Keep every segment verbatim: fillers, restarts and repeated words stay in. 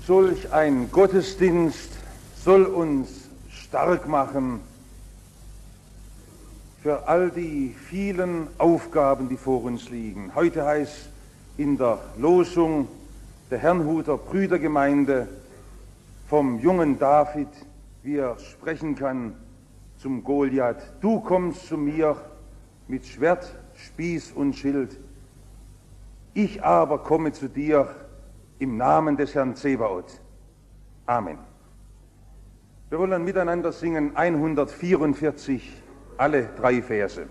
Solch ein Gottesdienst soll uns stark machen für all die vielen Aufgaben, die vor uns liegen. Heute heißt in der Losung der Herrnhuter Brüdergemeinde vom jungen David, wie er sprechen kann zum Goliath: Du kommst zu mir mit Schwert, Spieß und Schild, ich aber komme zu dir im Namen des Herrn Zebaoth. Amen. Wir wollen miteinander singen hundertvierundvierzig, alle drei Verse.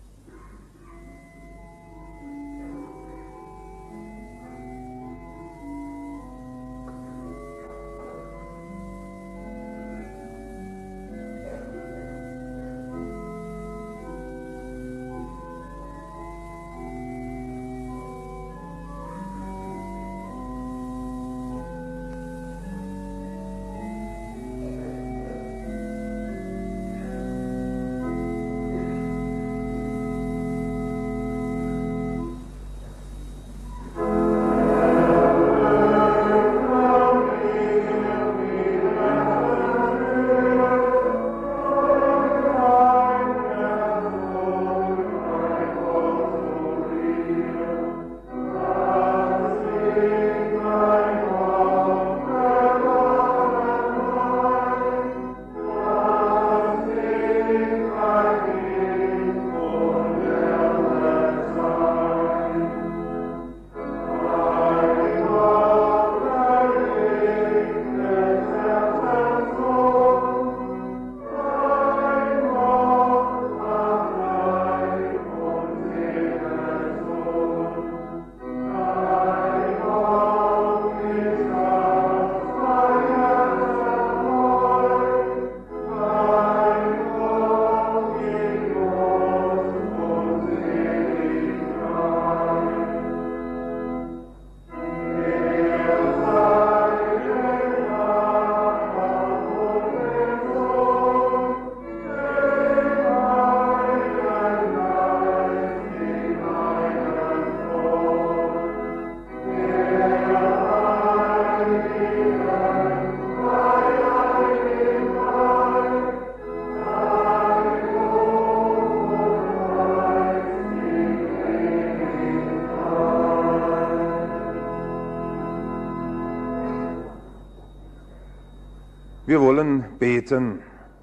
Wir wollen beten.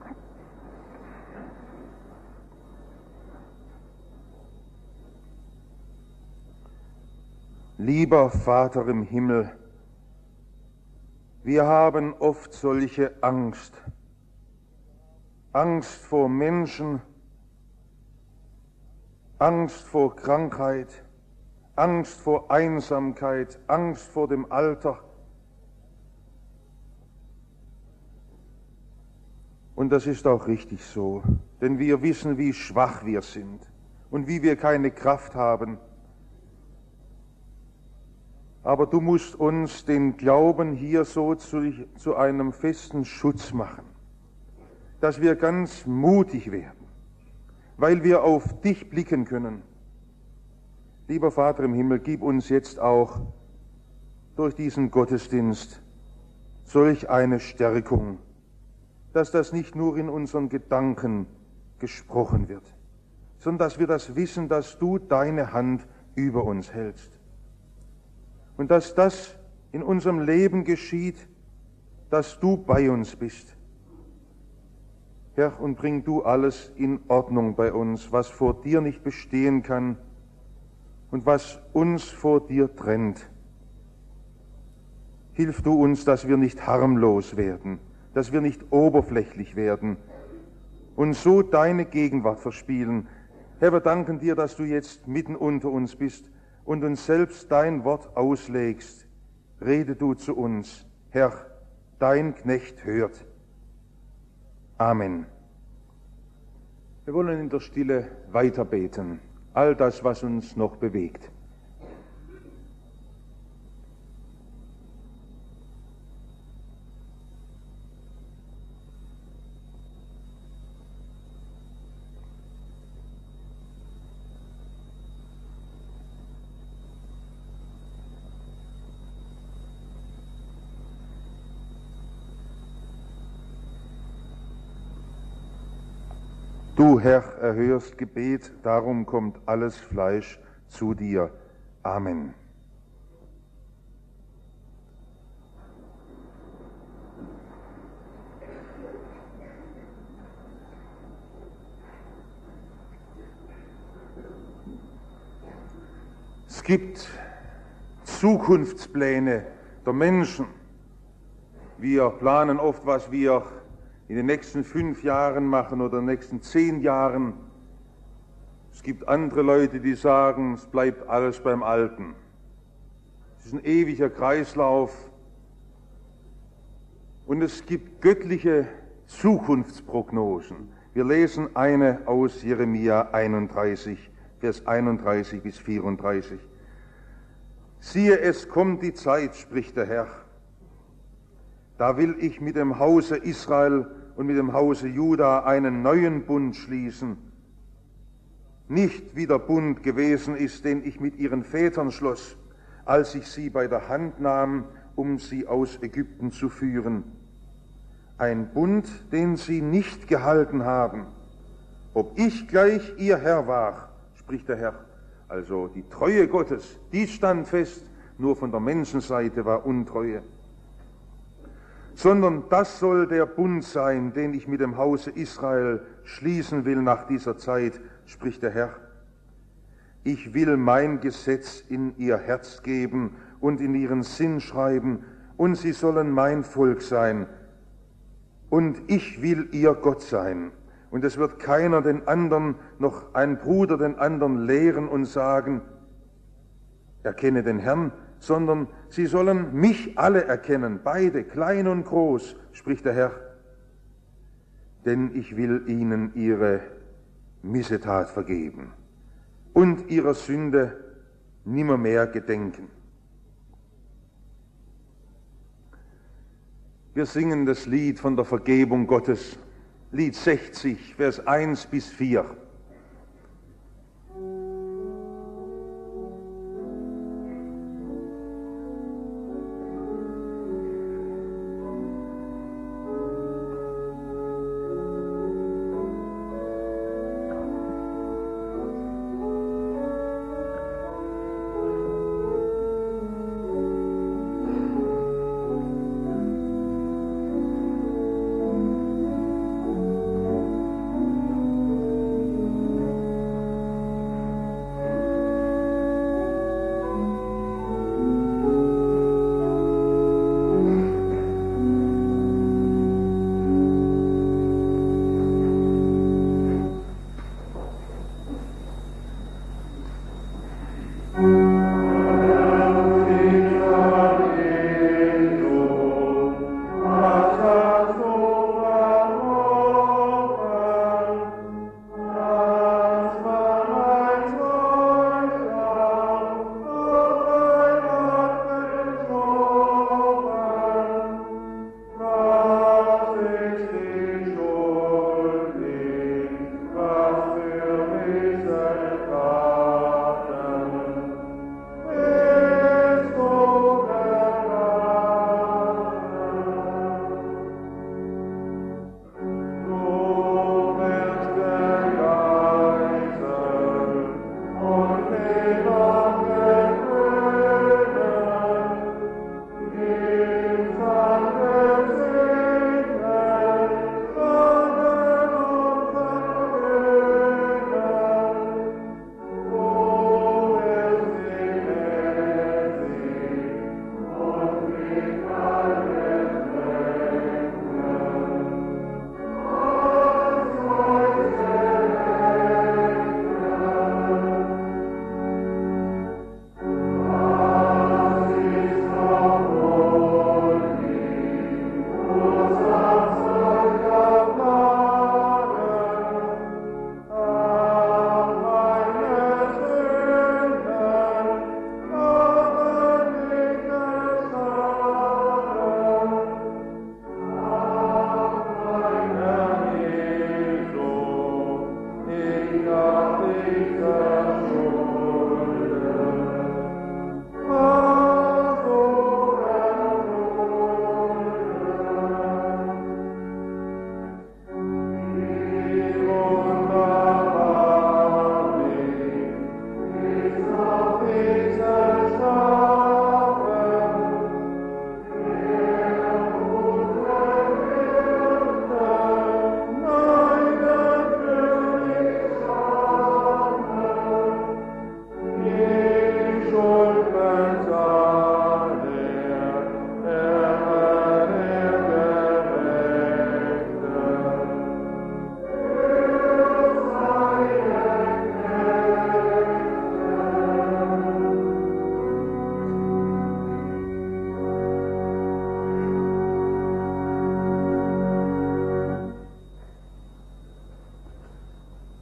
Lieber Vater im Himmel, wir haben oft solche Angst. Angst vor Menschen, Angst vor Krankheit, Angst vor Einsamkeit, Angst vor dem Alter. Und das ist auch richtig so, denn wir wissen, wie schwach wir sind und wie wir keine Kraft haben. Aber du musst uns den Glauben hier so zu, zu einem festen Schutz machen, dass wir ganz mutig werden, weil wir auf dich blicken können. Lieber Vater im Himmel, gib uns jetzt auch durch diesen Gottesdienst solch eine Stärkung, dass das nicht nur in unseren Gedanken gesprochen wird, sondern dass wir das wissen, dass du deine Hand über uns hältst. Und dass das in unserem Leben geschieht, dass du bei uns bist. Herr, und bring du alles in Ordnung bei uns, was vor dir nicht bestehen kann und was uns vor dir trennt. Hilf du uns, dass wir nicht harmlos werden, dass wir nicht oberflächlich werden und so deine Gegenwart verspielen. Herr, wir danken dir, dass du jetzt mitten unter uns bist und uns selbst dein Wort auslegst. Rede du zu uns, Herr, dein Knecht hört. Amen. Wir wollen in der Stille weiter beten, all das, was uns noch bewegt. Du, Herr, erhörst Gebet, darum kommt alles Fleisch zu dir. Amen. Es gibt Zukunftspläne der Menschen. Wir planen oft, was wir in den nächsten fünf Jahren machen oder in den nächsten zehn Jahren. Es gibt andere Leute, die sagen, es bleibt alles beim Alten. Es ist ein ewiger Kreislauf. Und es gibt göttliche Zukunftsprognosen. Wir lesen eine aus Jeremia einunddreißig, Vers einunddreißig bis vierunddreißig. Siehe, es kommt die Zeit, spricht der Herr. Da will ich mit dem Hause Israel und mit dem Hause Juda einen neuen Bund schließen. Nicht wie der Bund gewesen ist, den ich mit ihren Vätern schloss, als ich sie bei der Hand nahm, um sie aus Ägypten zu führen. Ein Bund, den sie nicht gehalten haben, ob ich gleich ihr Herr war, spricht der Herr. Also die Treue Gottes, die stand fest, nur von der Menschenseite war Untreue. Sondern das soll der Bund sein, den ich mit dem Hause Israel schließen will nach dieser Zeit, spricht der Herr. Ich will mein Gesetz in ihr Herz geben und in ihren Sinn schreiben, und sie sollen mein Volk sein, und ich will ihr Gott sein. Und es wird keiner den anderen, noch ein Bruder den anderen lehren und sagen, erkenne den Herrn, sondern sie sollen mich alle erkennen, beide, klein und groß, spricht der Herr. Denn ich will ihnen ihre Missetat vergeben und ihrer Sünde nimmermehr gedenken. Wir singen das Lied von der Vergebung Gottes, Lied sechzig, Vers eins bis vier.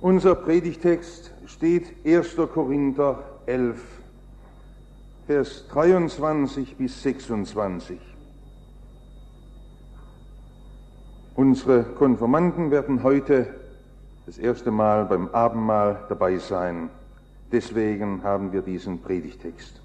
Unser Predigtext steht erster Korinther elf, Vers dreiundzwanzig bis sechsundzwanzig. Unsere Konfirmanden werden heute das erste Mal beim Abendmahl dabei sein. Deswegen haben wir diesen Predigtext.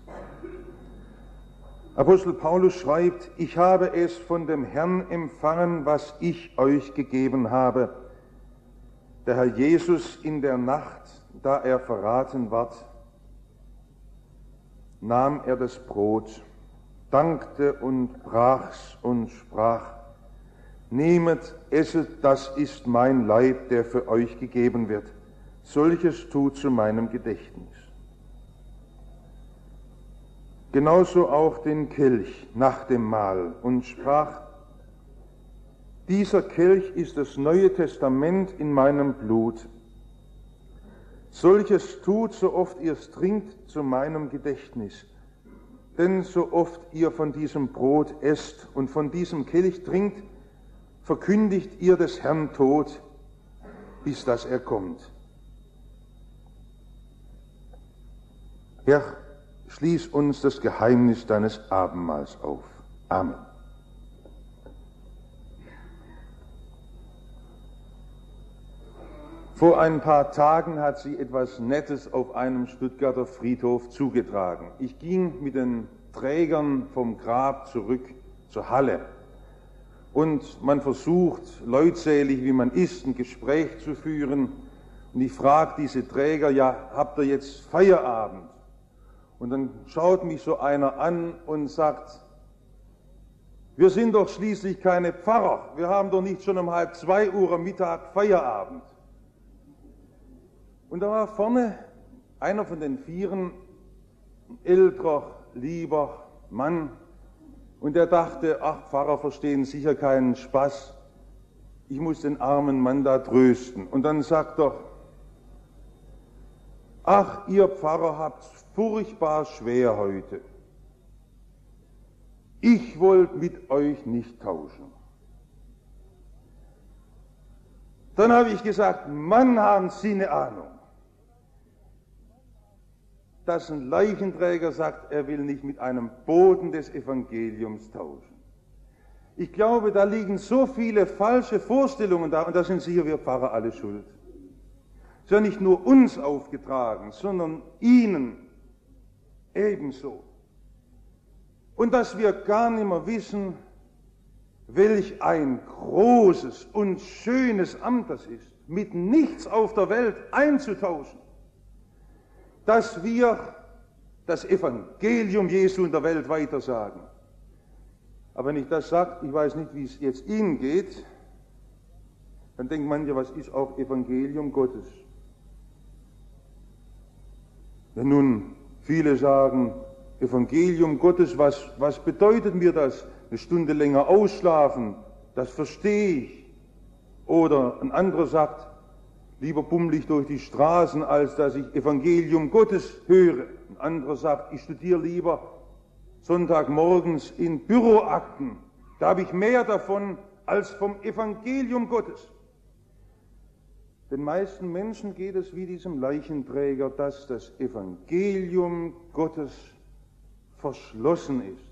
Apostel Paulus schreibt: Ich habe es von dem Herrn empfangen, was ich euch gegeben habe. Der Herr Jesus in der Nacht, da er verraten ward, nahm er das Brot, dankte und brach's und sprach: Nehmet, esset, das ist mein Leib, der für euch gegeben wird. Solches tut zu meinem Gedächtnis. Genauso auch den Kelch nach dem Mahl und sprach: Dieser Kelch ist das Neue Testament in meinem Blut. Solches tut, so oft ihr es trinkt, zu meinem Gedächtnis. Denn so oft ihr von diesem Brot esst und von diesem Kelch trinkt, verkündigt ihr des Herrn Tod, bis dass er kommt. Herr, schließ uns das Geheimnis deines Abendmahls auf. Amen. Vor ein paar Tagen hat sich etwas Nettes auf einem Stuttgarter Friedhof zugetragen. Ich ging mit den Trägern vom Grab zurück zur Halle. Und man versucht, leutselig wie man ist, ein Gespräch zu führen. Und ich frage diese Träger: Ja, habt ihr jetzt Feierabend? Und dann schaut mich so einer an und sagt: Wir sind doch schließlich keine Pfarrer. Wir haben doch nicht schon um halb zwei Uhr am Mittag Feierabend. Und da war vorne einer von den Vieren, ein älterer, lieber Mann, und der dachte: Ach, Pfarrer verstehen sicher keinen Spaß. Ich muss den armen Mann da trösten. Und dann sagt er: Ach, ihr Pfarrer habt's furchtbar schwer heute. Ich wollte mit euch nicht tauschen. Dann habe ich gesagt: Mann, haben Sie eine Ahnung, dass ein Leichenträger sagt, er will nicht mit einem Boten des Evangeliums tauschen. Ich glaube, da liegen so viele falsche Vorstellungen da, und da sind sicher wir Pfarrer alle schuld. Es ist ja nicht nur uns aufgetragen, sondern Ihnen ebenso. Und dass wir gar nicht mehr wissen, welch ein großes und schönes Amt das ist, mit nichts auf der Welt einzutauschen. Dass wir das Evangelium Jesu in der Welt weitersagen. Aber wenn ich das sage, ich weiß nicht, wie es jetzt Ihnen geht, dann denkt manche: Was ist auch Evangelium Gottes? Wenn nun viele sagen, Evangelium Gottes, was, was bedeutet mir das? Eine Stunde länger ausschlafen, das verstehe ich. Oder ein anderer sagt: Lieber bummel ich durch die Straßen, als dass ich Evangelium Gottes höre. Ein anderer sagt: Ich studiere lieber Sonntagmorgens in Büroakten. Da habe ich mehr davon als vom Evangelium Gottes. Den meisten Menschen geht es wie diesem Leichenträger, dass das Evangelium Gottes verschlossen ist.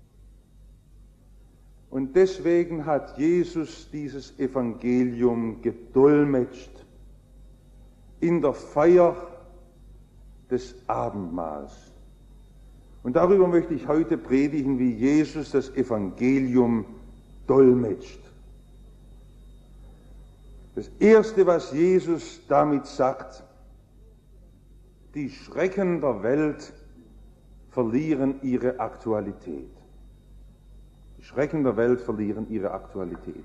Und deswegen hat Jesus dieses Evangelium gedolmetscht in der Feier des Abendmahls. Und darüber möchte ich heute predigen, wie Jesus das Evangelium dolmetscht. Das Erste, was Jesus damit sagt: Die Schrecken der Welt verlieren ihre Aktualität. Die Schrecken der Welt verlieren ihre Aktualität.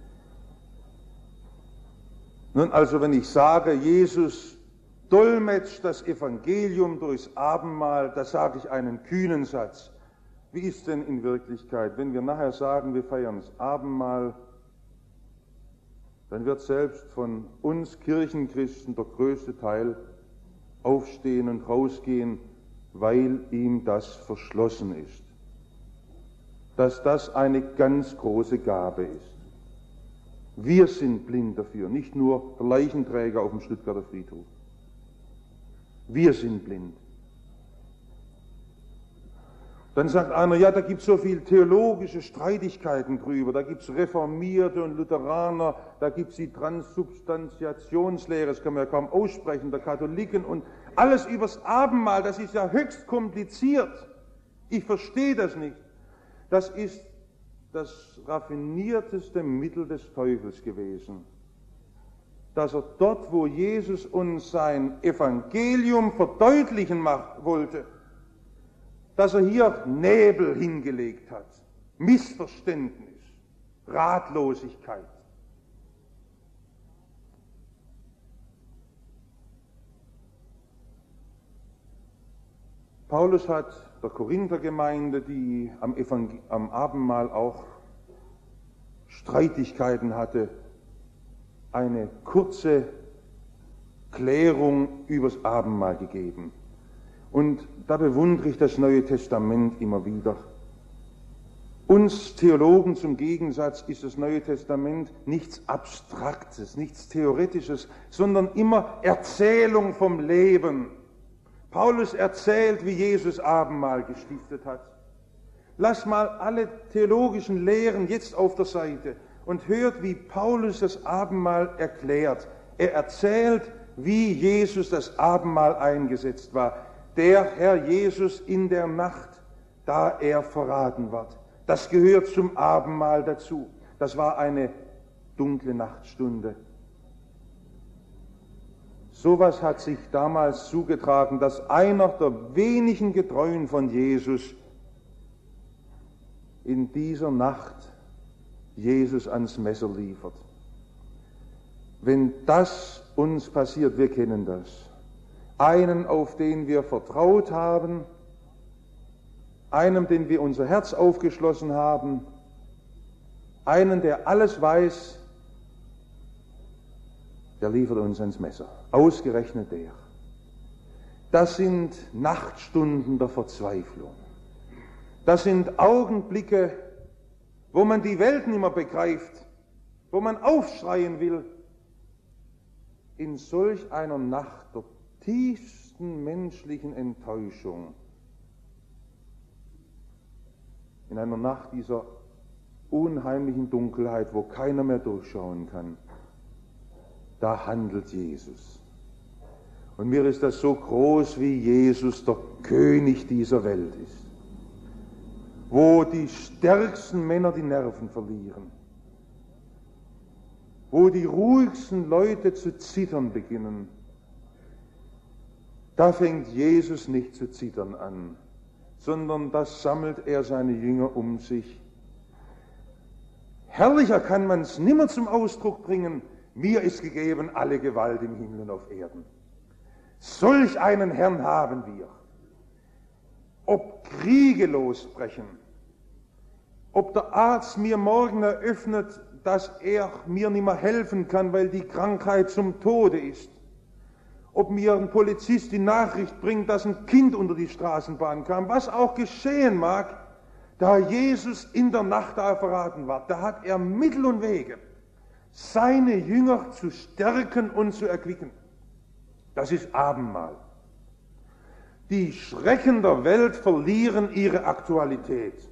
Nun also, wenn ich sage, Jesus dolmetscht das Evangelium durchs Abendmahl, da sage ich einen kühnen Satz. Wie ist denn in Wirklichkeit, wenn wir nachher sagen, wir feiern das Abendmahl, dann wird selbst von uns Kirchenchristen der größte Teil aufstehen und rausgehen, weil ihm das verschlossen ist. Dass das eine ganz große Gabe ist. Wir sind blind dafür, nicht nur der Leichenträger auf dem Stuttgarter Friedhof. Wir sind blind. Dann sagt einer, ja, da gibt es so viele theologische Streitigkeiten drüber, da gibt es Reformierte und Lutheraner, da gibt es die Transsubstantiationslehre, das kann man ja kaum aussprechen, der Katholiken und alles übers Abendmahl, das ist ja höchst kompliziert. Ich verstehe das nicht. Das ist das raffinierteste Mittel des Teufels gewesen, dass er dort, wo Jesus uns sein Evangelium verdeutlichen macht, wollte, dass er hier Nebel hingelegt hat, Missverständnis, Ratlosigkeit. Paulus hat der Korinther-Gemeinde, die am, Evangel- am Abendmahl auch Streitigkeiten hatte, eine kurze Klärung übers Abendmahl gegeben. Und da bewundere ich das Neue Testament immer wieder. Uns Theologen zum Gegensatz ist das Neue Testament nichts Abstraktes, nichts Theoretisches, sondern immer Erzählung vom Leben. Paulus erzählt, wie Jesus Abendmahl gestiftet hat. Lass mal alle theologischen Lehren jetzt auf der Seite und hört, wie Paulus das Abendmahl erklärt. Er erzählt, wie Jesus das Abendmahl eingesetzt war. Der Herr Jesus in der Nacht, da er verraten wird. Das gehört zum Abendmahl dazu. Das war eine dunkle Nachtstunde. Sowas hat sich damals zugetragen, dass einer der wenigen Getreuen von Jesus in dieser Nacht Jesus ans Messer liefert. Wenn das uns passiert, wir kennen das. Einen, auf den wir vertraut haben, einem, den wir unser Herz aufgeschlossen haben, einen, der alles weiß, der liefert uns ans Messer. Ausgerechnet der. Das sind Nachtstunden der Verzweiflung. Das sind Augenblicke, wo man die Welt nicht mehr begreift, wo man aufschreien will. In solch einer Nacht der tiefsten menschlichen Enttäuschung, in einer Nacht dieser unheimlichen Dunkelheit, wo keiner mehr durchschauen kann, da handelt Jesus. Und mir ist das so groß, wie Jesus der König dieser Welt ist, wo die stärksten Männer die Nerven verlieren, wo die ruhigsten Leute zu zittern beginnen. Da fängt Jesus nicht zu zittern an, sondern da sammelt er seine Jünger um sich. Herrlicher kann man es nimmer zum Ausdruck bringen: Mir ist gegeben alle Gewalt im Himmel und auf Erden. Solch einen Herrn haben wir. Ob Kriege losbrechen, ob der Arzt mir morgen eröffnet, dass er mir nicht mehr helfen kann, weil die Krankheit zum Tode ist, ob mir ein Polizist die Nachricht bringt, dass ein Kind unter die Straßenbahn kam, was auch geschehen mag, da Jesus in der Nacht da verraten war, da hat er Mittel und Wege, seine Jünger zu stärken und zu erquicken. Das ist Abendmahl. Die Schrecken der Welt verlieren ihre Aktualität.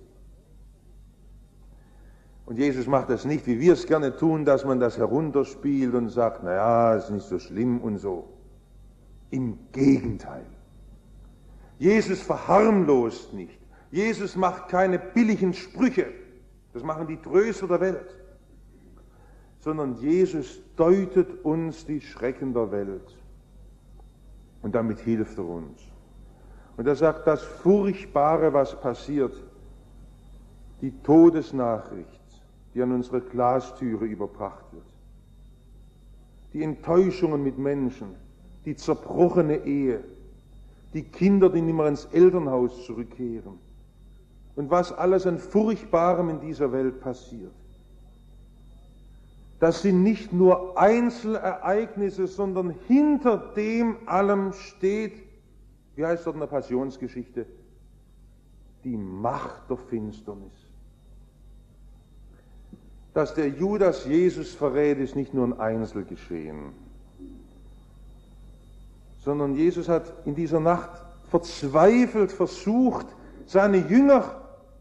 Und Jesus macht das nicht, wie wir es gerne tun, dass man das herunterspielt und sagt, naja, ist nicht so schlimm und so. Im Gegenteil. Jesus verharmlost nicht. Jesus macht keine billigen Sprüche. Das machen die Tröster der Welt. Sondern Jesus deutet uns die Schrecken der Welt. Und damit hilft er uns. Und er sagt, das Furchtbare, was passiert, die Todesnachricht, die an unsere Glastüre überbracht wird, die Enttäuschungen mit Menschen, die zerbrochene Ehe, die Kinder, die nicht mehr ins Elternhaus zurückkehren und was alles an Furchtbarem in dieser Welt passiert. Das sind nicht nur Einzelereignisse, sondern hinter dem allem steht, wie heißt dort in der Passionsgeschichte, die Macht der Finsternis. dass der Judas Jesus verrät, ist nicht nur ein Einzelgeschehen, sondern Jesus hat in dieser Nacht verzweifelt versucht, seine Jünger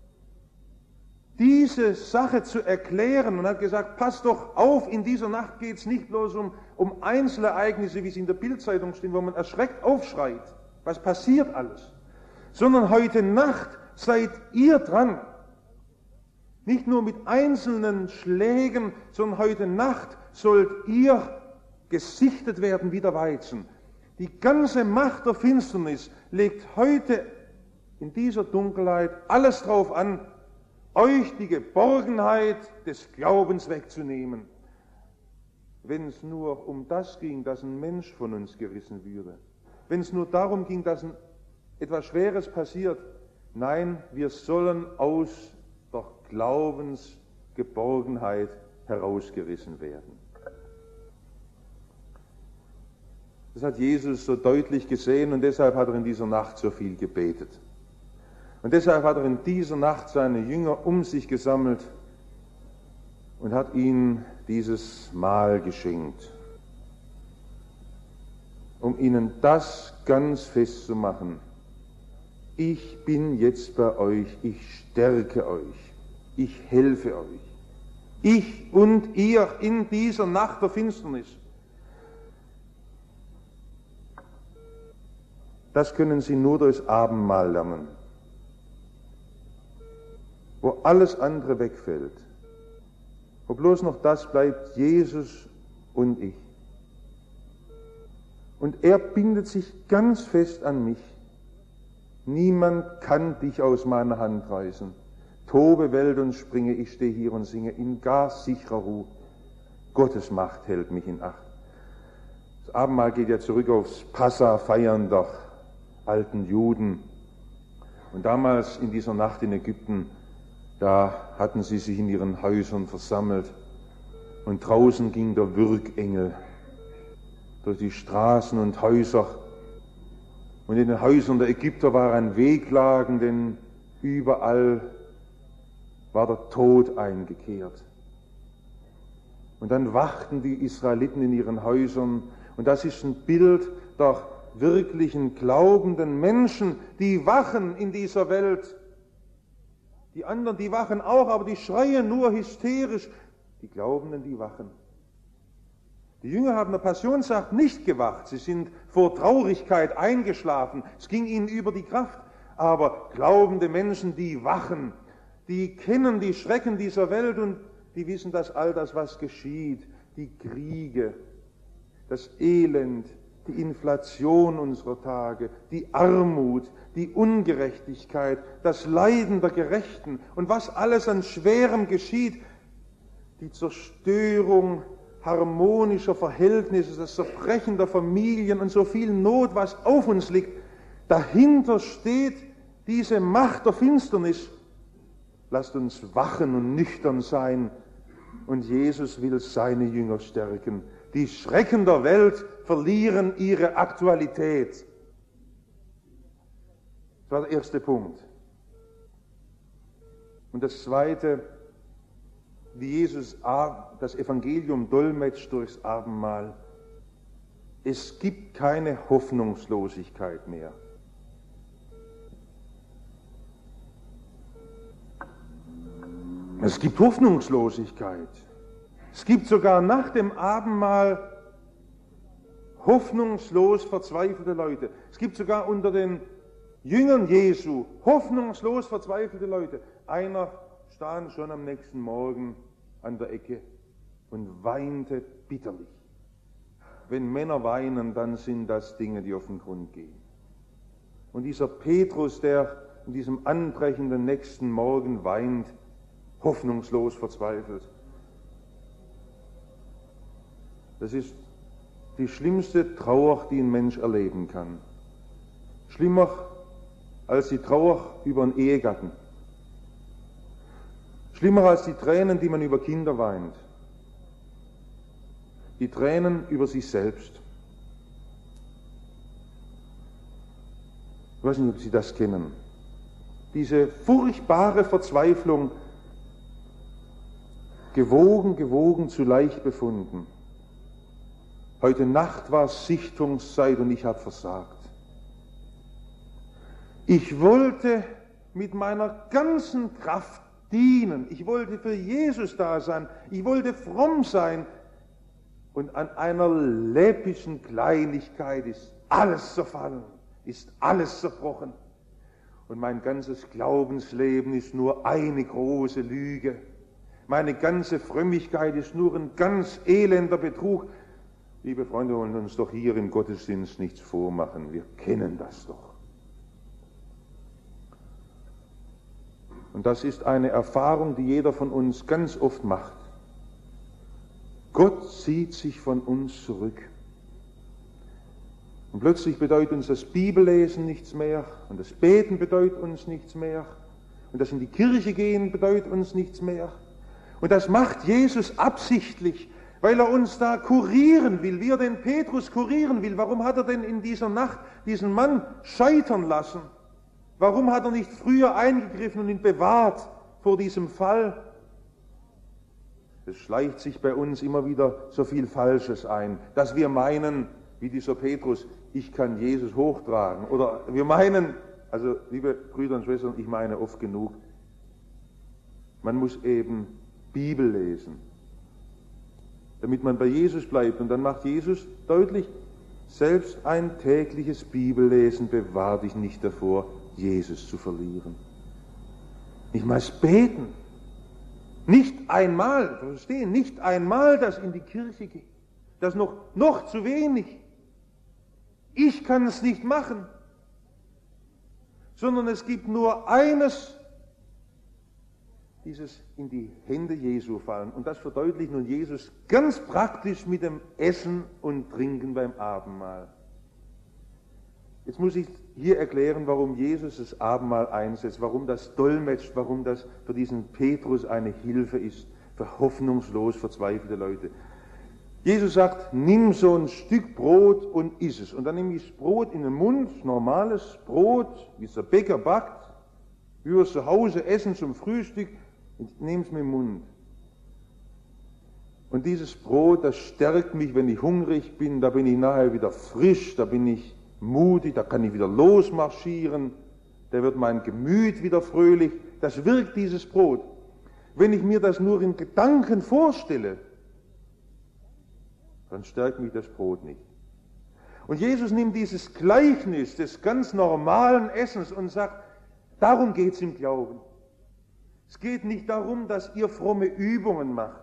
diese Sache zu erklären und hat gesagt, passt doch auf, in dieser Nacht geht es nicht bloß um, um Einzelereignisse, wie sie in der Bildzeitung stehen, wo man erschreckt aufschreit, was passiert alles, sondern heute Nacht seid ihr dran. Nicht nur mit einzelnen Schlägen, sondern heute Nacht sollt ihr gesichtet werden wie der Weizen. Die ganze Macht der Finsternis legt heute in dieser Dunkelheit alles drauf an, euch die Geborgenheit des Glaubens wegzunehmen. Wenn es nur um das ging, dass ein Mensch von uns gerissen würde, wenn es nur darum ging, dass ein, etwas Schweres passiert, nein, wir sollen aus der Glaubensgeborgenheit herausgerissen werden. Das hat Jesus so deutlich gesehen und deshalb hat er in dieser Nacht so viel gebetet. Und deshalb hat er in dieser Nacht seine Jünger um sich gesammelt und hat ihnen dieses Mahl geschenkt, um ihnen das ganz fest zu machen. Ich bin jetzt bei euch, ich stärke euch, ich helfe euch. Ich und ihr in dieser Nacht der Finsternis. Das können Sie nur durchs Abendmahl lernen, wo alles andere wegfällt, wo bloß noch das bleibt, Jesus und ich. Und er bindet sich ganz fest an mich. Niemand kann dich aus meiner Hand reißen. Tobe Welt und springe, ich stehe hier und singe in gar sicherer Ruhe. Gottes Macht hält mich in Acht. Das Abendmahl geht ja zurück aufs Passa-Feiern der alten Juden. Und damals in dieser Nacht in Ägypten, da hatten sie sich in ihren Häusern versammelt und draußen ging der Würgengel durch die Straßen und Häuser. Und in den Häusern der Ägypter war ein Wehklagen, denn überall war der Tod eingekehrt. Und dann wachten die Israeliten in ihren Häusern und das ist ein Bild der wirklichen glaubenden Menschen, die wachen in dieser Welt. Die anderen, die wachen auch, aber die schreien nur hysterisch. Die Glaubenden, die wachen. Die Jünger haben der Passionsnacht nicht gewacht. Sie sind vor Traurigkeit eingeschlafen. Es ging ihnen über die Kraft. Aber glaubende Menschen, die wachen, die kennen die Schrecken dieser Welt und die wissen, dass all das, was geschieht, die Kriege, das Elend, die Inflation unserer Tage, die Armut, die Ungerechtigkeit, das Leiden der Gerechten und was alles an Schwerem geschieht, die Zerstörung harmonischer Verhältnisse, das Zerbrechen der Familien und so viel Not, was auf uns liegt, dahinter steht diese Macht der Finsternis. Lasst uns wachen und nüchtern sein und Jesus will seine Jünger stärken. Die Schrecken der Welt verlieren ihre Aktualität. Das war der erste Punkt. Und das zweite, wie Jesus das Evangelium dolmetscht durchs Abendmahl. Es gibt keine Hoffnungslosigkeit mehr. Es gibt Hoffnungslosigkeit. Es gibt sogar nach dem Abendmahl hoffnungslos verzweifelte Leute. Es gibt sogar unter den Jüngern Jesu hoffnungslos verzweifelte Leute. Einer stand schon am nächsten Morgen an der Ecke und weinte bitterlich. Wenn Männer weinen, dann sind das Dinge, die auf den Grund gehen. Und dieser Petrus, der in diesem anbrechenden nächsten Morgen weint, hoffnungslos verzweifelt. Das ist die schlimmste Trauer, die ein Mensch erleben kann. Schlimmer als die Trauer über einen Ehegatten. Schlimmer als die Tränen, die man über Kinder weint. Die Tränen über sich selbst. Ich weiß nicht, ob Sie das kennen. Diese furchtbare Verzweiflung, gewogen, gewogen, zu leicht befunden. Heute Nacht war Sichtungszeit und ich habe versagt. Ich wollte mit meiner ganzen Kraft dienen. Ich wollte für Jesus da sein. Ich wollte fromm sein. Und an einer läppischen Kleinigkeit ist alles zerfallen, ist alles zerbrochen. Und mein ganzes Glaubensleben ist nur eine große Lüge. Meine ganze Frömmigkeit ist nur ein ganz elender Betrug. Liebe Freunde, wir wollen uns doch hier im Gottesdienst nichts vormachen. Wir kennen das doch. Und das ist eine Erfahrung, die jeder von uns ganz oft macht. Gott zieht sich von uns zurück. Und plötzlich bedeutet uns das Bibellesen nichts mehr und das Beten bedeutet uns nichts mehr und das in die Kirche gehen bedeutet uns nichts mehr. Und das macht Jesus absichtlich, weil er uns da kurieren will, wie er den Petrus kurieren will. Warum hat er denn in dieser Nacht diesen Mann scheitern lassen? Warum hat er nicht früher eingegriffen und ihn bewahrt vor diesem Fall? Es schleicht sich bei uns immer wieder so viel Falsches ein, dass wir meinen, wie dieser Petrus, ich kann Jesus hochtragen. Oder wir meinen, also liebe Brüder und Schwestern, ich meine oft genug, man muss eben Bibel lesen, damit man bei Jesus bleibt. Und dann macht Jesus deutlich, selbst ein tägliches Bibellesen bewahrt dich nicht davor, Jesus zu verlieren. Ich muss beten. Nicht einmal, verstehen, nicht einmal das in die Kirche geht. Das noch, noch zu wenig. Ich kann es nicht machen. Sondern es gibt nur eines, dieses in die Hände Jesu fallen. Und das verdeutlicht nun Jesus ganz praktisch mit dem Essen und Trinken beim Abendmahl. Jetzt muss ich hier erklären, warum Jesus das Abendmahl einsetzt, warum das dolmetscht, warum das für diesen Petrus eine Hilfe ist, für hoffnungslos verzweifelte Leute. Jesus sagt, nimm so ein Stück Brot und iss es. Und dann nehme ich das Brot in den Mund, normales Brot, wie es der Bäcker backt, wie wir es zu Hause essen zum Frühstück, und ich nehme es mir im Mund. Und dieses Brot, das stärkt mich, wenn ich hungrig bin, da bin ich nachher wieder frisch, da bin ich mutig, da kann ich wieder losmarschieren, da wird mein Gemüt wieder fröhlich. Das wirkt dieses Brot. Wenn ich mir das nur in Gedanken vorstelle, dann stärkt mich das Brot nicht. Und Jesus nimmt dieses Gleichnis des ganz normalen Essens und sagt, darum geht es im Glauben. Es geht nicht darum, dass ihr fromme Übungen macht.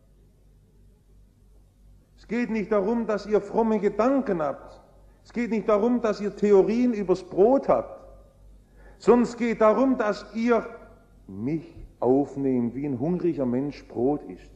Es geht nicht darum, dass ihr fromme Gedanken habt. Es geht nicht darum, dass ihr Theorien übers Brot habt, sondern es geht darum, dass ihr mich aufnehmt, wie ein hungriger Mensch Brot isst.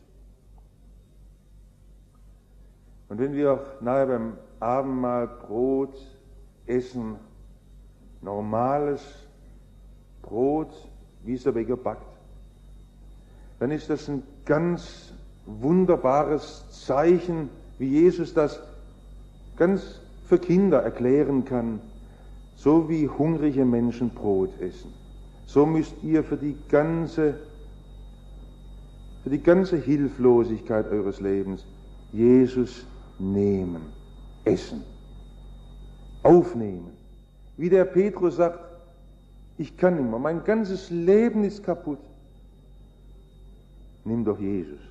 Und wenn wir nachher beim Abendmahl Brot essen, normales Brot, wie es der Bäcker backt, dann ist das ein ganz wunderbares Zeichen, wie Jesus das ganz für Kinder erklären kann, so wie hungrige Menschen Brot essen. So müsst ihr für die ganze, für die ganze Hilflosigkeit eures Lebens Jesus nehmen, essen, aufnehmen. Wie der Petrus sagt, ich kann nicht mehr, mein ganzes Leben ist kaputt. Nimm doch Jesus.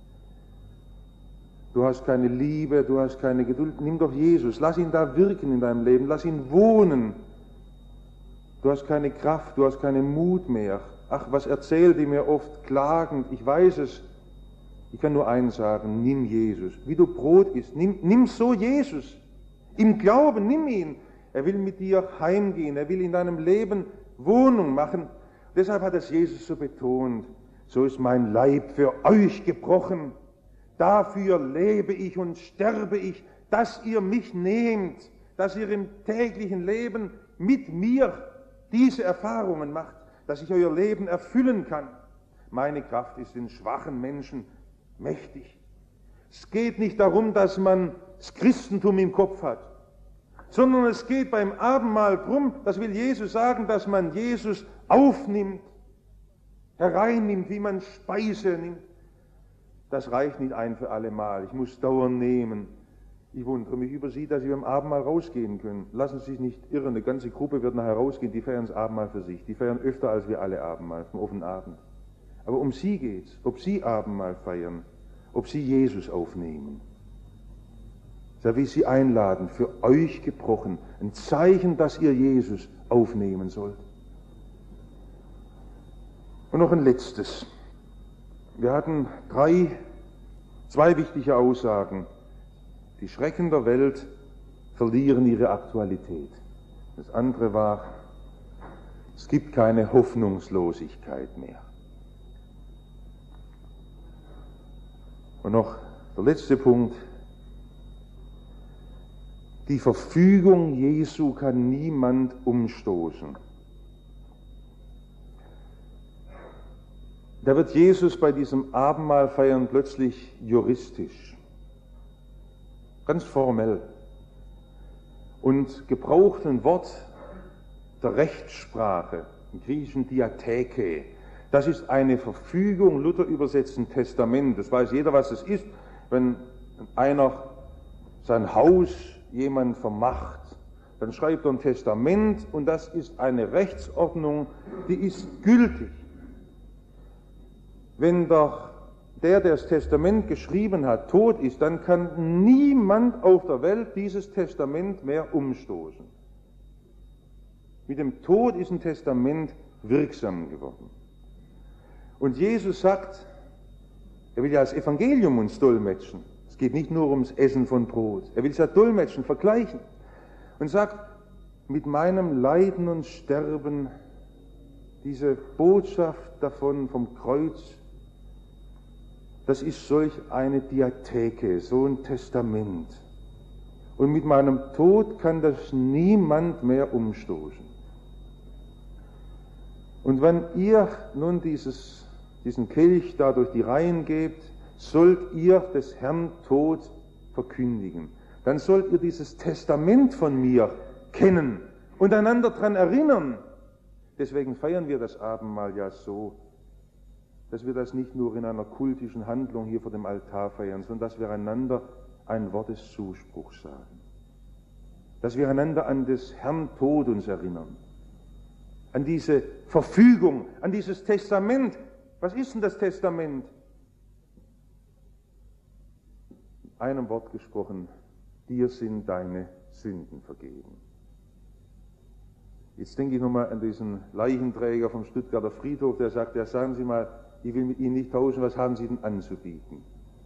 Du hast keine Liebe, du hast keine Geduld, nimm doch Jesus, lass ihn da wirken in deinem Leben, lass ihn wohnen. Du hast keine Kraft, du hast keinen Mut mehr. Ach, was erzählt ihr mir oft klagend, ich weiß es. Ich kann nur eins sagen, nimm Jesus. Wie du Brot isst, nimm, nimm so Jesus. Im Glauben, nimm ihn. Er will mit dir heimgehen, er will in deinem Leben Wohnung machen. Deshalb hat es Jesus so betont, so ist mein Leib für euch gebrochen. Dafür lebe ich und sterbe ich, dass ihr mich nehmt, dass ihr im täglichen Leben mit mir diese Erfahrungen macht, dass ich euer Leben erfüllen kann. Meine Kraft ist in schwachen Menschen mächtig. Es geht nicht darum, dass man das Christentum im Kopf hat, sondern es geht beim Abendmahl darum, das will Jesus sagen, dass man Jesus aufnimmt, hereinnimmt, wie man Speise nimmt. das reicht nicht ein für alle Mal. Ich muss dauernd nehmen. Ich wundere mich über Sie, dass Sie beim Abendmahl rausgehen können. Lassen Sie sich nicht irren, eine ganze Gruppe wird nachher rausgehen, die feiern das Abendmahl für sich. Die feiern öfter als wir alle Abendmahl, vom offenen Abend. Aber um Sie geht's, ob Sie Abendmahl feiern, ob Sie Jesus aufnehmen. Da will ich Sie einladen, für euch gebrochen, ein Zeichen, dass ihr Jesus aufnehmen sollt. Und noch ein letztes. Wir hatten drei, zwei wichtige Aussagen. Die Schrecken der Welt verlieren ihre Aktualität. Das andere war, es gibt keine Hoffnungslosigkeit mehr. Und noch der letzte Punkt. Die Verfügung Jesu kann niemand umstoßen. Da wird Jesus bei diesem Abendmahlfeiern plötzlich juristisch, ganz formell, und gebraucht ein Wort der Rechtssprache, im griechischen Diatheke. Das ist eine Verfügung, Luther übersetzt ein Testament. Das weiß jeder, was es ist, wenn einer sein Haus jemand vermacht. Dann schreibt er ein Testament und das ist eine Rechtsordnung, die ist gültig. Wenn doch der, der das Testament geschrieben hat, tot ist, dann kann niemand auf der Welt dieses Testament mehr umstoßen. Mit dem Tod ist ein Testament wirksam geworden. Und Jesus sagt, er will ja das Evangelium uns dolmetschen. Es geht nicht nur ums Essen von Brot. Er will es ja dolmetschen, vergleichen. Und sagt, mit meinem Leiden und Sterben, diese Botschaft davon vom Kreuz, das ist solch eine Diatheke, so ein Testament. Und mit meinem Tod kann das niemand mehr umstoßen. Und wenn ihr nun dieses, diesen Kelch da durch die Reihen gebt, sollt ihr des Herrn Tod verkündigen. Dann sollt ihr dieses Testament von mir kennen und einander daran erinnern. Deswegen feiern wir das Abendmahl ja so, dass wir das nicht nur in einer kultischen Handlung hier vor dem Altar feiern, sondern dass wir einander ein Wort des Zuspruchs sagen. Dass wir einander an des Herrn Tod uns erinnern. An diese Verfügung, an dieses Testament. Was ist denn das Testament? In einem Wort gesprochen, dir sind deine Sünden vergeben. Jetzt denke ich nochmal an diesen Leichenträger vom Stuttgarter Friedhof, der sagt, ja, sagen Sie mal, ich will mit Ihnen nicht tauschen, was haben Sie denn anzubieten?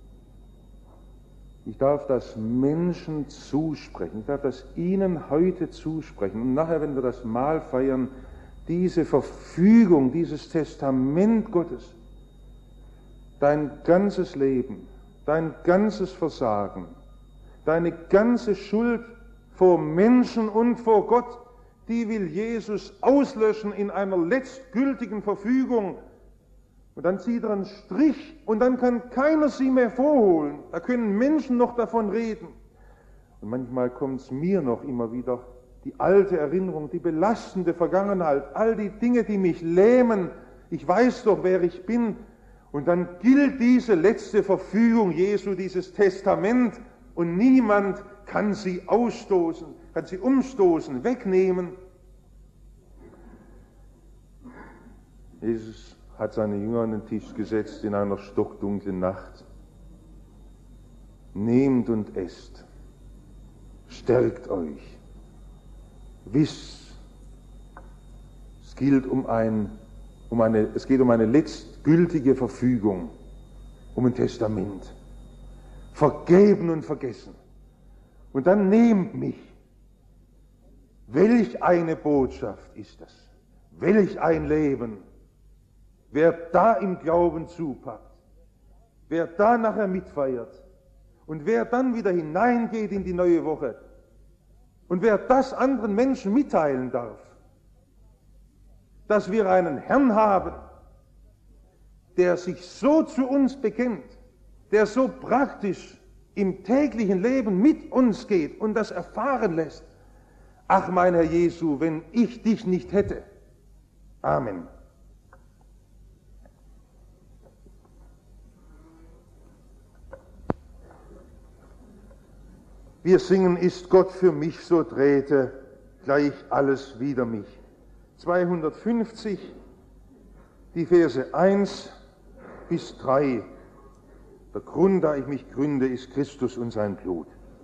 Ich darf das Menschen zusprechen, ich darf das Ihnen heute zusprechen. Und nachher, wenn wir das Mahl feiern, diese Verfügung, dieses Testament Gottes, dein ganzes Leben, dein ganzes Versagen, deine ganze Schuld vor Menschen und vor Gott, die will Jesus auslöschen in einer letztgültigen Verfügung. Und dann zieht er einen Strich und dann kann keiner sie mehr vorholen. Da können Menschen noch davon reden. Und manchmal kommt es mir noch immer wieder, die alte Erinnerung, die belastende Vergangenheit, all die Dinge, die mich lähmen. Ich weiß doch, wer ich bin. Und dann gilt diese letzte Verfügung Jesu, dieses Testament, und niemand kann sie ausstoßen, kann sie umstoßen, wegnehmen. Jesus hat seine Jünger an den Tisch gesetzt in einer stockdunklen Nacht. Nehmt und esst, stärkt euch, wisst, es gilt um ein, um eine, es geht um eine letztgültige Verfügung, um ein Testament. Vergeben und vergessen. Und dann nehmt mich. Welch eine Botschaft ist das? Welch ein Leben? Wer da im Glauben zupackt, wer da nachher mitfeiert und wer dann wieder hineingeht in die neue Woche und wer das anderen Menschen mitteilen darf, dass wir einen Herrn haben, der sich so zu uns bekennt, der so praktisch im täglichen Leben mit uns geht und das erfahren lässt. Ach, mein Herr Jesu, wenn ich dich nicht hätte. Amen. Wir singen, ist Gott für mich, so trete gleich alles wider mich. zweihundertfünfzig, die Verse eins bis drei. Der Grund, da ich mich gründe, ist Christus und sein Blut.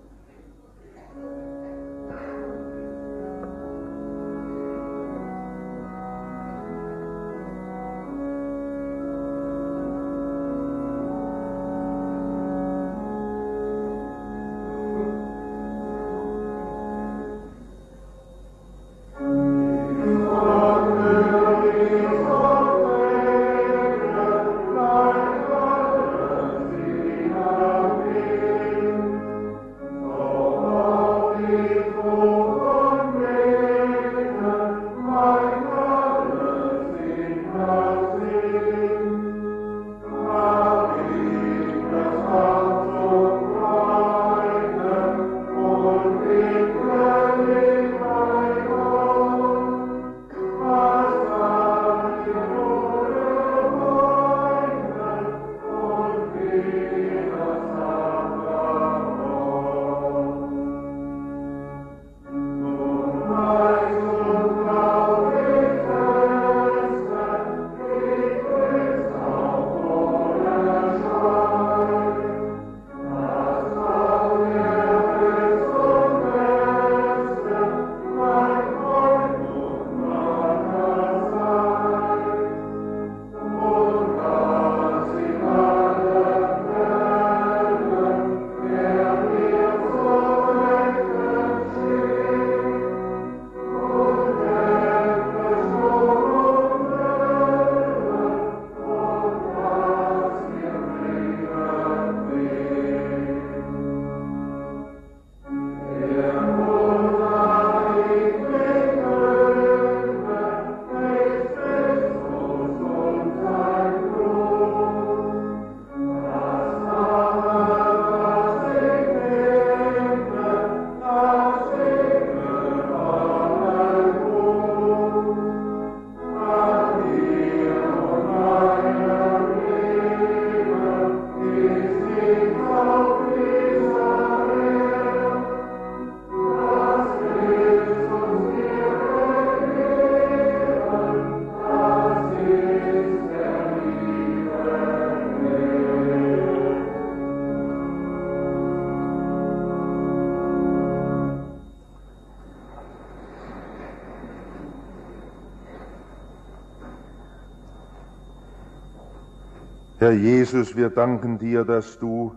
Herr Jesus, wir danken dir, dass du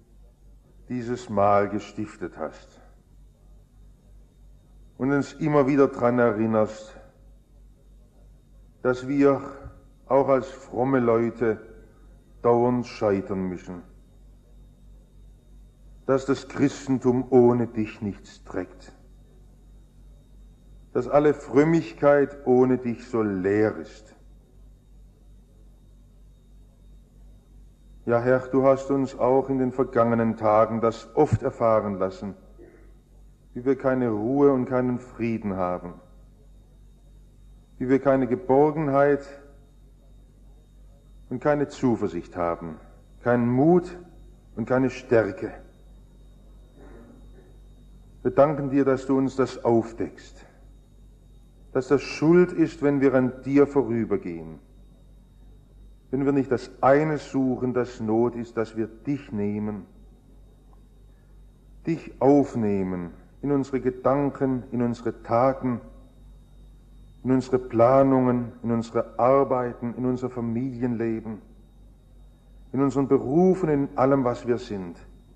dieses Mahl gestiftet hast und uns immer wieder daran erinnerst, dass wir auch als fromme Leute dauernd scheitern müssen, dass das Christentum ohne dich nichts trägt, dass alle Frömmigkeit ohne dich so leer ist. Ja, Herr, du hast uns auch in den vergangenen Tagen das oft erfahren lassen, wie wir keine Ruhe und keinen Frieden haben, wie wir keine Geborgenheit und keine Zuversicht haben, keinen Mut und keine Stärke. Wir danken dir, dass du uns das aufdeckst, dass das Schuld ist, wenn wir an dir vorübergehen, wenn wir nicht das eine suchen, das Not ist, dass wir dich nehmen, dich aufnehmen in unsere Gedanken, in unsere Taten, in unsere Planungen, in unsere Arbeiten, in unser Familienleben, in unseren Berufen, in allem, was wir sind.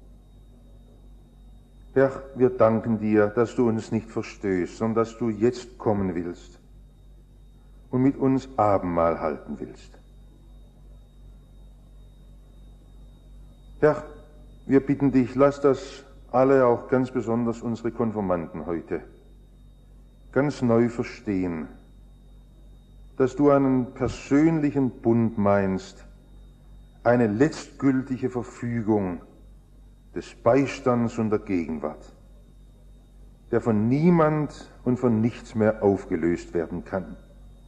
Herr, wir danken dir, dass du uns nicht verstößt, sondern dass du jetzt kommen willst und mit uns Abendmahl halten willst. Herr, wir bitten dich, lass das alle, auch ganz besonders unsere Konfirmanden heute, ganz neu verstehen, dass du einen persönlichen Bund meinst, eine letztgültige Verfügung des Beistands und der Gegenwart, der von niemand und von nichts mehr aufgelöst werden kann.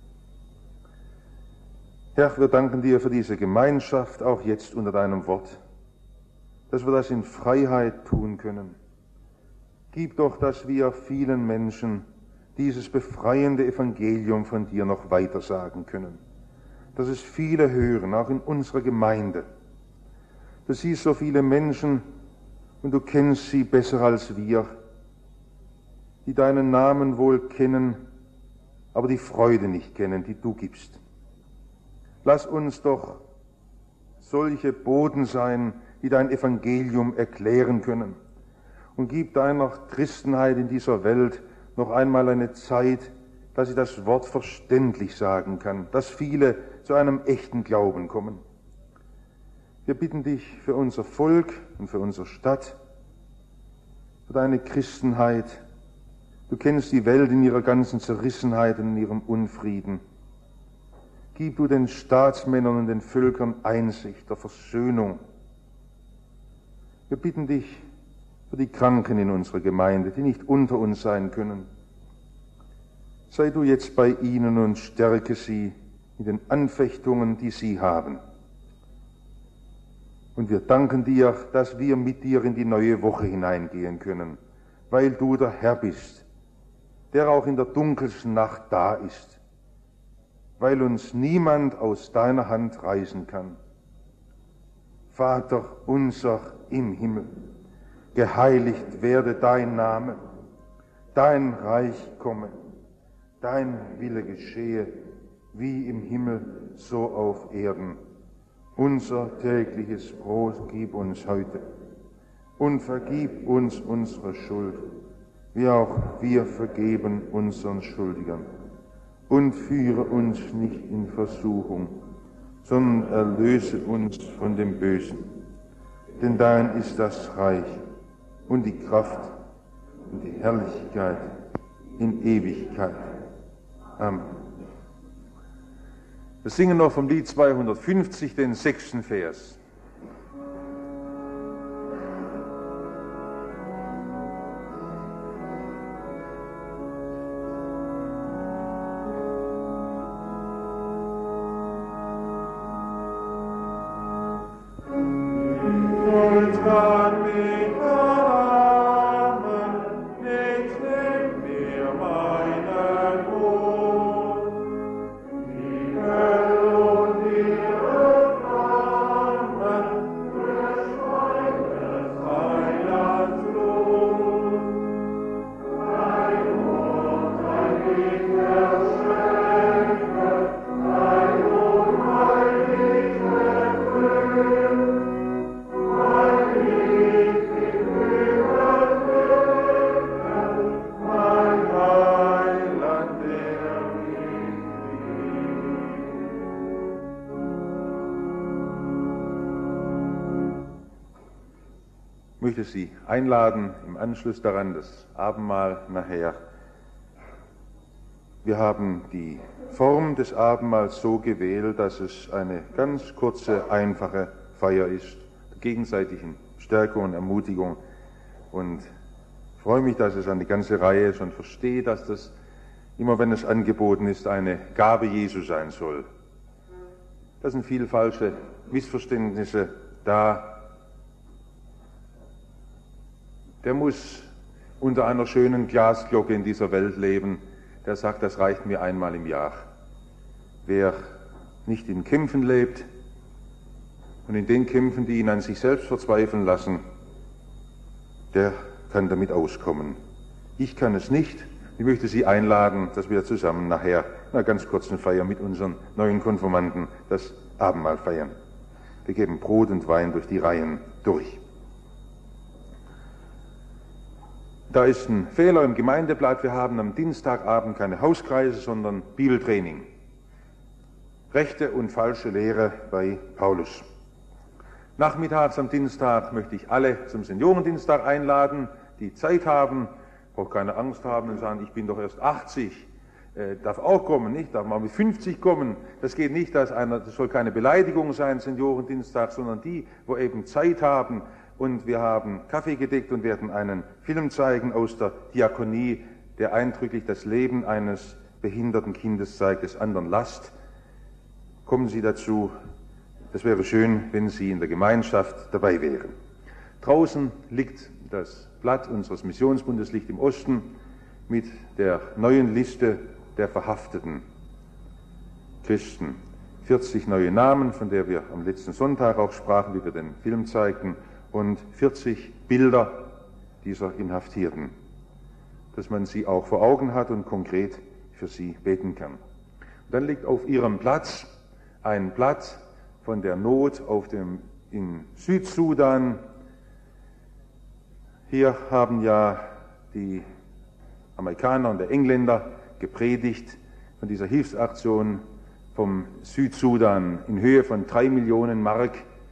Herr, wir danken dir für diese Gemeinschaft, auch jetzt unter deinem Wort, dass wir das in Freiheit tun können, Gib doch, dass wir vielen Menschen dieses befreiende Evangelium von dir noch weitersagen können. Dass es viele hören, auch in unserer Gemeinde. Du siehst so viele Menschen und du kennst sie besser als wir, die deinen Namen wohl kennen, aber die Freude nicht kennen, die du gibst. Lass uns doch solche Boten sein, die dein Evangelium erklären können. Und gib deiner Christenheit in dieser Welt noch einmal eine Zeit, dass sie das Wort verständlich sagen kann, dass viele zu einem echten Glauben kommen. Wir bitten dich für unser Volk und für unsere Stadt, für deine Christenheit. Du kennst die Welt in ihrer ganzen Zerrissenheit und in ihrem Unfrieden. Gib du den Staatsmännern und den Völkern Einsicht der Versöhnung. Wir bitten dich für die Kranken in unserer Gemeinde, die nicht unter uns sein können. Sei du jetzt bei ihnen und stärke sie in den Anfechtungen, die sie haben. Und wir danken dir, dass wir mit dir in die neue Woche hineingehen können, weil du der Herr bist, der auch in der dunkelsten Nacht da ist, weil uns niemand aus deiner Hand reißen kann. Vater unser im Himmel, geheiligt werde dein Name, dein Reich komme, dein Wille geschehe, wie im Himmel, so auf Erden. Unser tägliches Brot gib uns heute und vergib uns unsere Schuld, wie auch wir vergeben unseren Schuldigern. Und führe uns nicht in Versuchung, sondern erlöse uns von dem Bösen. Denn dein ist das Reich und die Kraft und die Herrlichkeit in Ewigkeit. Amen. Wir singen noch vom Lied zweihundertfünfzig, den sechsten Vers. Ich möchte Sie einladen, im Anschluss daran das Abendmahl nachher. Wir haben die Form des Abendmahls so gewählt, dass es eine ganz kurze, einfache Feier ist, der gegenseitigen Stärkung und Ermutigung. Und ich freue mich, dass es an die ganze Reihe schon versteht, dass das, immer wenn es angeboten ist, eine Gabe Jesu sein soll. Da sind viele falsche Missverständnisse da. Der muss unter einer schönen Glasglocke in dieser Welt leben, der sagt, das reicht mir einmal im Jahr. Wer nicht in Kämpfen lebt und in den Kämpfen, die ihn an sich selbst verzweifeln lassen, der kann damit auskommen. Ich kann es nicht. Ich möchte Sie einladen, dass wir zusammen nachher in einer ganz kurzen Feier mit unseren neuen Konfirmanden das Abendmahl feiern. Wir geben Brot und Wein durch die Reihen durch. Da ist ein Fehler im Gemeindeblatt. Wir haben am Dienstagabend keine Hauskreise, sondern Bibeltraining. Rechte und falsche Lehre bei Paulus. Nachmittags am Dienstag möchte ich alle zum Seniorendienstag einladen, die Zeit haben. Braucht keine Angst haben und sagen, ich bin doch erst achtzig. Äh, darf auch kommen, nicht? Darf mal mit fünfzig kommen. Das geht nicht, dass einer, das soll keine Beleidigung sein, Seniorendienstag, sondern die, wo eben Zeit haben. Und wir haben Kaffee gedeckt und werden einen Film zeigen aus der Diakonie, der eindrücklich das Leben eines behinderten Kindes zeigt, des anderen Last. Kommen Sie dazu. Das wäre schön, wenn Sie in der Gemeinschaft dabei wären. Draußen liegt das Blatt unseres Missionsbundes Licht im Osten mit der neuen Liste der verhafteten Christen. vierzig neue Namen, von der wir am letzten Sonntag auch sprachen, wie wir den Film zeigten, und vierzig Bilder dieser Inhaftierten, dass man sie auch vor Augen hat und konkret für sie beten kann. Und dann liegt auf ihrem Platz ein Blatt von der Not auf dem, in Südsudan. Hier haben ja die Amerikaner und der Engländer gepredigt von dieser Hilfsaktion vom Südsudan in Höhe von drei Millionen Mark.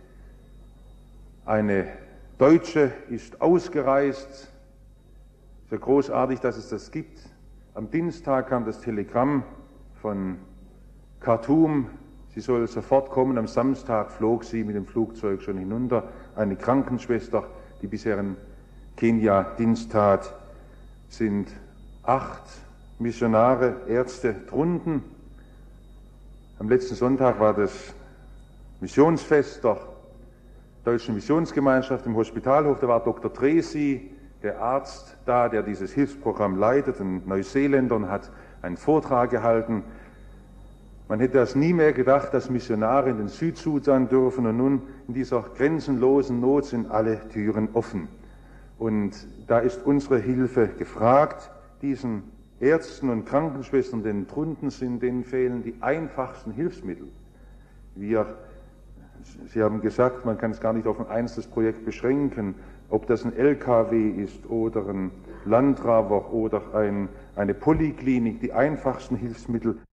Eine Deutsche ist ausgereist. So großartig, dass es das gibt. Am Dienstag kam das Telegramm von Khartoum, sie soll sofort kommen. Am Samstag flog sie mit dem Flugzeug schon hinunter. Eine Krankenschwester, die bisher in Kenia Dienst tat, sind acht Missionare, Ärzte drunten. Am letzten Sonntag war das Missionsfest der Deutschen Missionsgemeinschaft im Hospitalhof. Da war Doktor Tracy, der Arzt, da, der dieses Hilfsprogramm leitet, ein Neuseeländer, und hat einen Vortrag gehalten. Man hätte das nie mehr gedacht, dass Missionare in den Südsudan dürfen, und nun in dieser grenzenlosen Not sind alle Türen offen. Und da ist unsere Hilfe gefragt, diesen Ärzten und Krankenschwestern, denen drunten sind, denen fehlen die einfachsten Hilfsmittel. Wir, Sie haben gesagt, man kann es gar nicht auf ein einzelnes Projekt beschränken, ob das ein L K W ist oder ein Landraver oder ein, eine Poliklinik, die einfachsten Hilfsmittel.